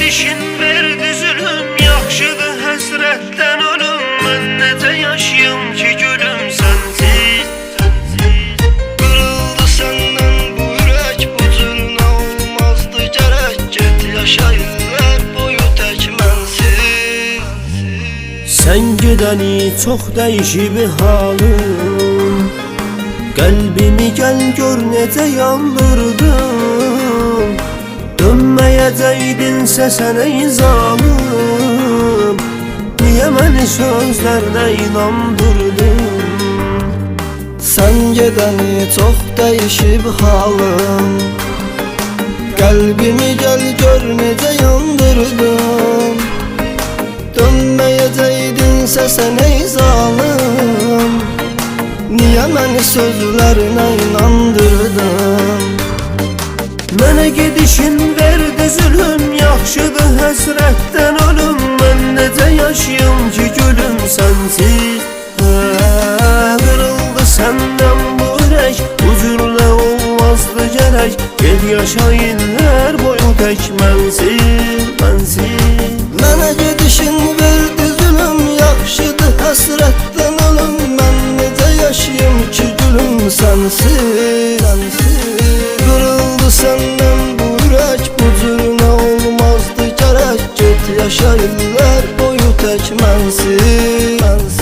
gedişin verdi zülüm, yaxşıdır həsrətdən ölüm. Mən necə yaşayım ki gülüm sənsiz? Qırıldı səndən bu ürək, bu cürünə olmazdı gərək. Get yaşayırlar boyu tək mənsiz. Sən gedəni çox dəyişib halım, qəlbimi gəl gör necə yandırdın. Dönməyəcəkdinsə sən ey zalım, niyə məni sözlərlə inandırdın? Sən gedəni çox dəyişib halım, qəlbimi gəl gör necə yandırdın. Dönməyəcəkdinsə sən ey zalım, niyə məni sözlərinə inandırdın? Mənə gedişin verdi zülüm, yaxşıdır həsrətdən ölüm. Mən necə yaşayım ki gülüm sənsiz? Qırıldı səndən bu ürək, bu cürlə olmazdı gərək. Ged yaşayınlar boyu tək mənsiz, mənsiz. Mənə gedişin verdi zülüm, yaxşıdır həsrətdən ölüm. Mən necə yaşayım ki gülüm sənsiz, Qırıldı səndən bu ürək, bu cürünə olmazdı gərək. Get yaşayırlar boyu tək mənsiz,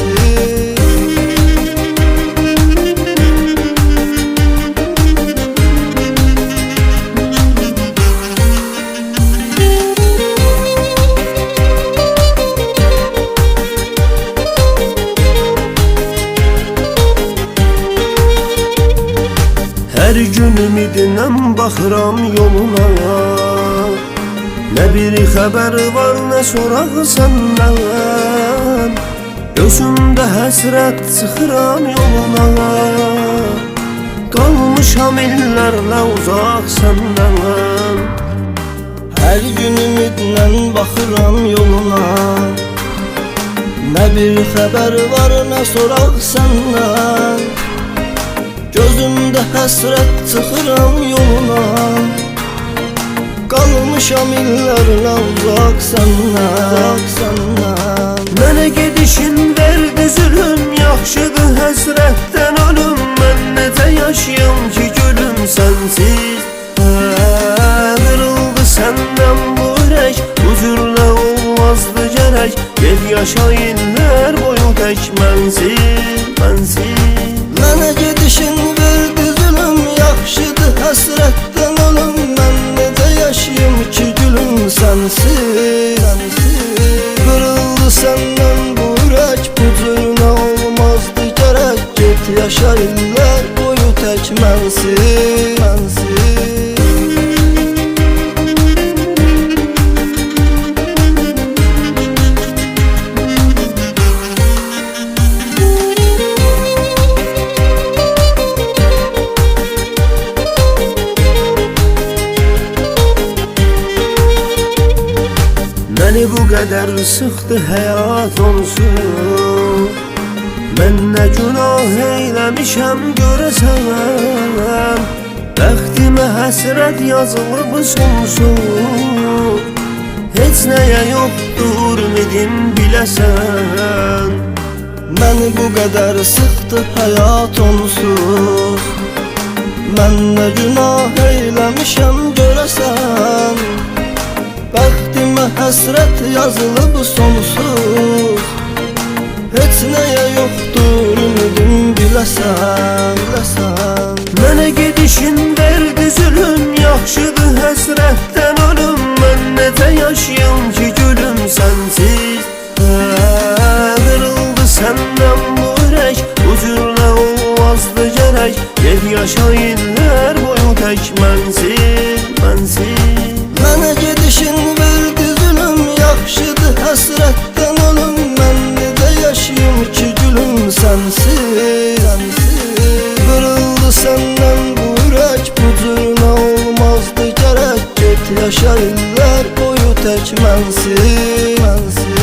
Hər gün ümidinəm baxıram yoluna, nə bir xəbər var, nə soraq səndən. Gözümdə həsrət çıxıram yoluna, qalmışam illərlə uzaq səndən. hər gün ümidlə baxıram yoluna, nə bir xəbər var, nə soraq səndən. Gözümdə həsrət çıxıram yoluna, qalmışam illərlə uzaq səndən. Mənə gedişin verdi zülüm, yaxşıdır həsrətdən ölüm. Mən necə yaşayım ki gülüm sənsiz? Qırıldı səndən bu ürək, bu cürlə olmazdı gərək. Ged yaşayınlar boyu tək mənsiz, mənsiz. Mənə gedişin verdi zülüm, yaxşıdır həsrətdən ölüm. Mən necə yaşayım ki gülüm sənsiz? Qırıldı səndən bu ürək, bu cürünə olmazdı gərək. Get yaşayırlar boyu tək mənsiz. Məni bu qədər sıxdı həyat onsuz, mən nə günah eyləmişəm görəsən. Bəxtimə həsrət yazılıb sonsuz, heç nəyə yoxdur ümidim biləsən. Məni bu qədər sıxdı həyat onsuz, mən nə günah eyləmişəm görəsən. Bəxtimə həsrət yazılıb sonsuz, heç nəyə yoxdur ümidim biləsən. Mənə gedişin verdi zülüm, yaxşıdır həsrətdən ölüm. Mən necə yaşayım ki gülüm sənsiz? Qırıldı səndən bu ürək, bu cürlə olmazdı gərək. Ged yaşayınlar boyu tək mənsiz, mənsiz. Mənə gedişin verdi zülüm, yaxşıdır həsrətdən ölüm. Mən necə yaşayım ki gülüm sənsiz? Qırıldı səndən bu ürək, bu cürünə olmazdı gərək. Get yaşayırlar boyu tək mənsiz.